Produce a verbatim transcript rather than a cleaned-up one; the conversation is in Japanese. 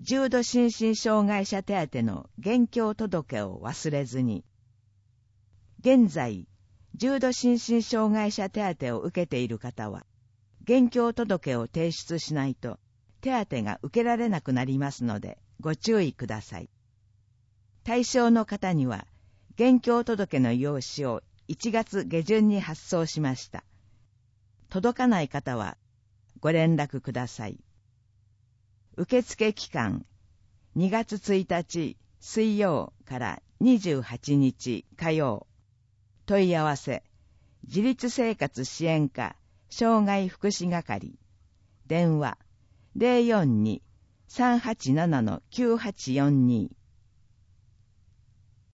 重度心身障害者手当の現況届を忘れずに。現在、重度心身障害者手当を受けている方は、現況届を提出しないと手当が受けられなくなりますのでご注意ください。対象の方には、現況届の用紙をいちがつ下旬に発送しました。届かない方はご連絡ください。受付期間、にがつついたち水曜からにじゅうはちにち火曜。問い合わせ、自立生活支援課障害福祉係。電話、ゼロよんに さんはちなな きゅうはちよんに。